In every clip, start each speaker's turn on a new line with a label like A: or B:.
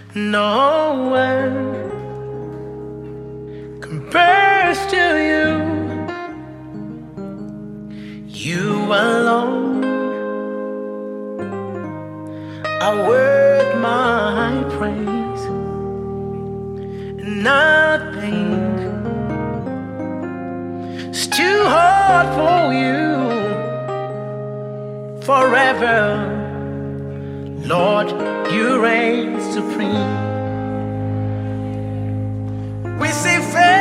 A: No one compares to you. You alone are worth my praise. Nothing's too hard for you. Forever, Lord, you reign supreme. We say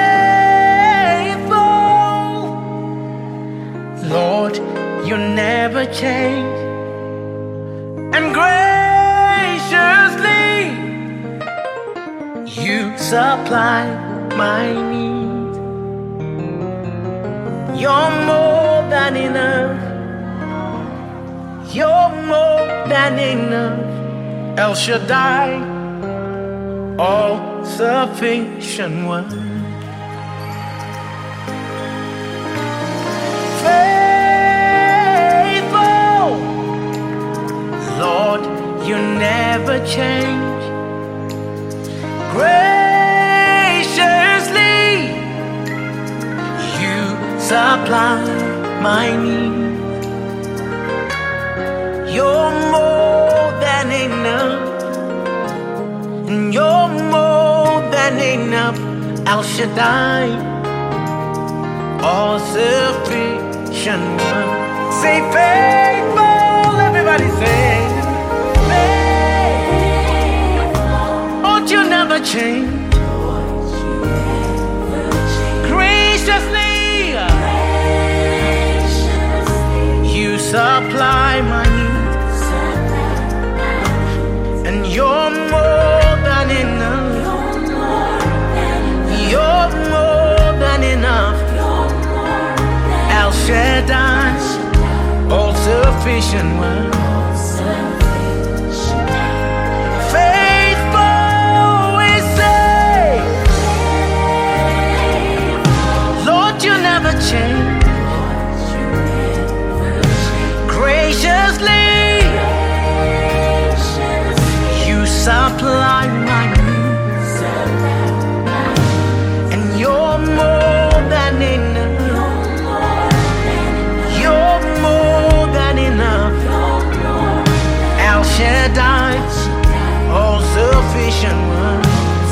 A: faithful, Lord, you never change. And graciously, you supply my needs. You're more than enough. You're more than enough. El Shaddai, all sufficient one. Faithful, Lord, you never change. Graciously, you supply my needs. You're more than enough, and you're more than enough. El Shaddai, all sufficient one. Say faithful, everybody say faithful. Won't you never change? Graciously, you supply my needs. And you're more than enough. You're more than enough. El Shaddai, all sufficient one. Faithful, we say, Lord, you never change. Graciously, supply my needs. And you're more than enough. You're more than enough. El Shaddai, all sufficient one.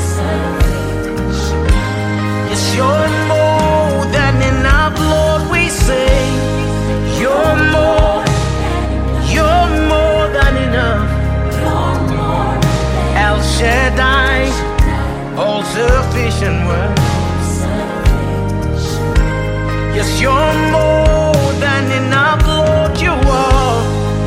A: Yes, you're more than enough, Lord, we say. You're more than enough. El Shaddai, all sufficient one. Yes, you're more than enough, Lord, you are.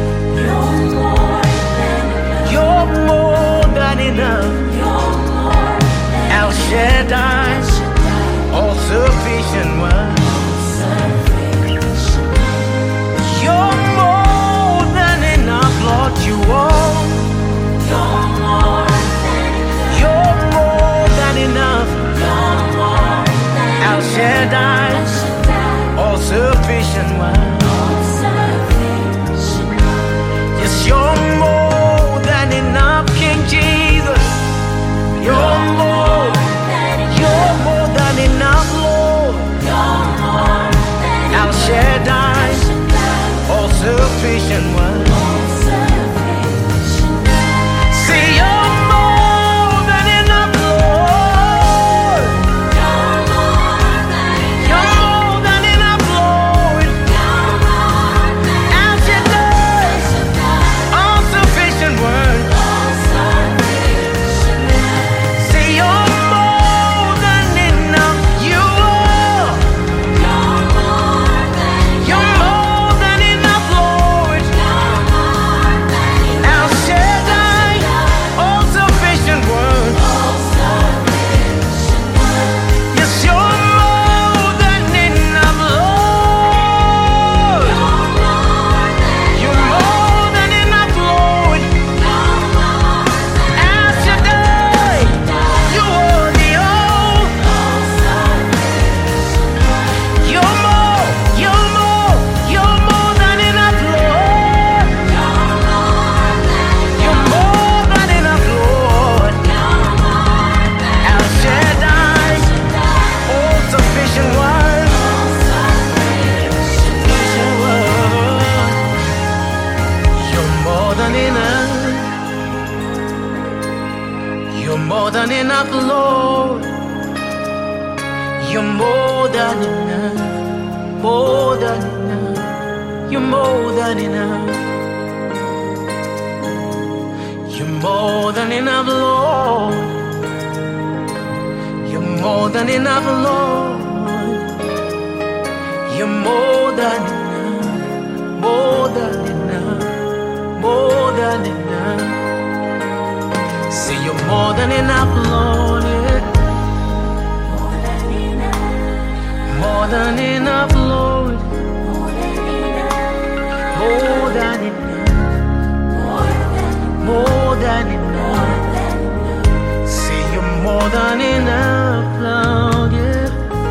A: You're more than enough. El Shaddai, all than enough, Lord. You're more than enough, more than enough. You're more than enough. You're more than enough, Lord. You're more than enough, Lord. You're more than enough, more than enough, more than enough. Say you're more than enough, Lord. Yeah. More than enough, Lord. More than enough. More than enough. Say you're more than enough, Lord. Yeah.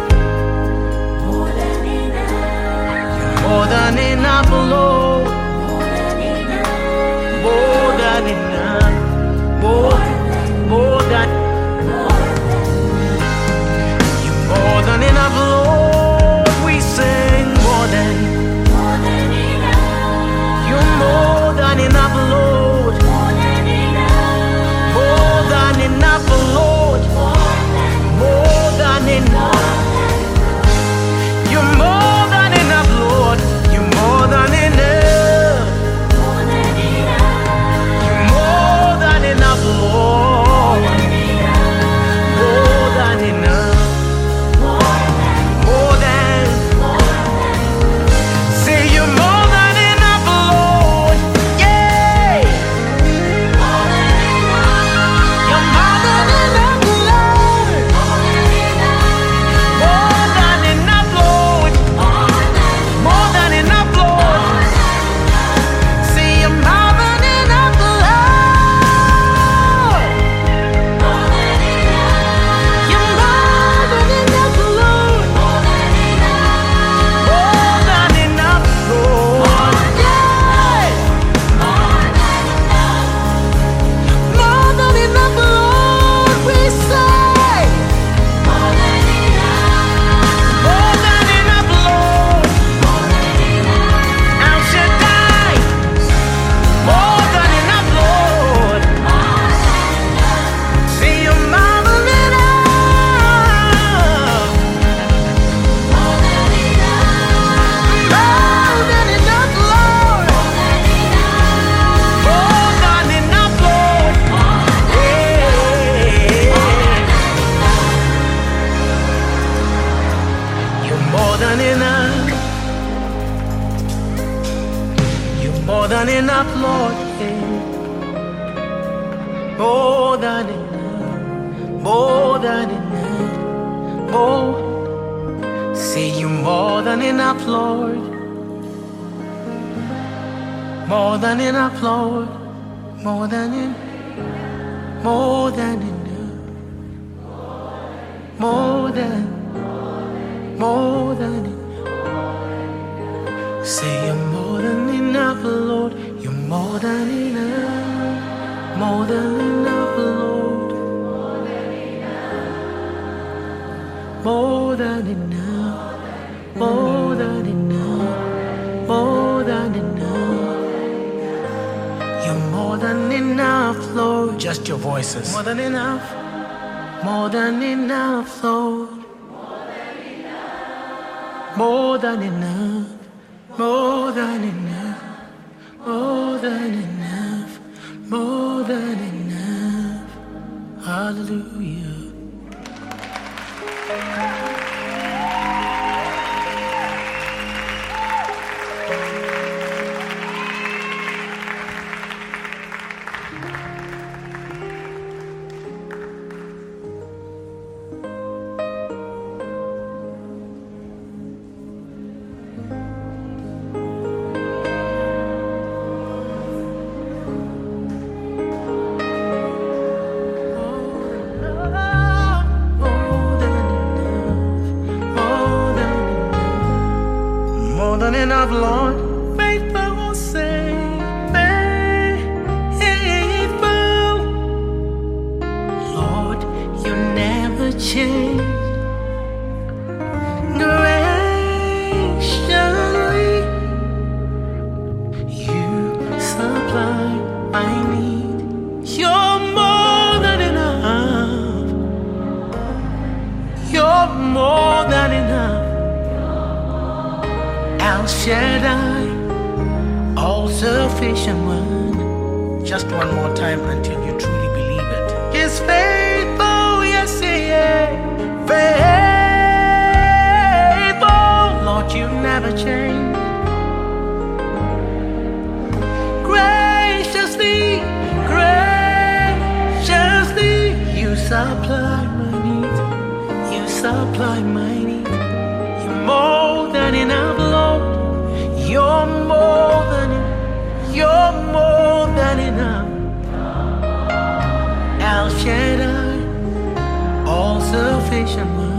A: More than enough, Lord. More than enough. More than. You're more than enough, Lord. We sing more than enough. You're more than enough, Lord. More than enough, Lord. More than enough. You're more than enough, Lord. You're more than enough. You're more than enough, Lord. More than enough. More than. Say you're more than enough, Lord. Yeah. You're more than enough, Lord. More than enough, Lord. More than enough, Lord. Say you're more than enough, Lord. You're more than enough, Lord. More than enough, Lord. Yeah. More than enough, Lord. We say. More than enough, Lord. El Shaddai. More than enough, Lord. Say you're more than enough. More than enough, Lord. More than enough, Lord. Yeah. You're more than enough. You're more than enough, Lord. Yeah. More than enough. More than enough. More. Say you're more than enough, Lord. More than enough, Lord. More than enough. More than enough. More than. More than enough. Say you're more than enough, Lord. You're more than enough. More than enough, Lord. More than enough. More than enough. More than enough. You're more than enough, Lord. Just your voices. More than enough. More than enough, Lord. More than enough. More than enough. More than enough. More than enough. Hallelujah. Shaddai, all sufficient one. Just one more time until you truly believe it. He's faithful, yes he is. Faithful, Lord, you never change. Graciously, graciously, you supply my needs. You supply my needs. You're more than enough, Lord. You're more than enough. You're more than enough. El Shaddai, all sufficient one.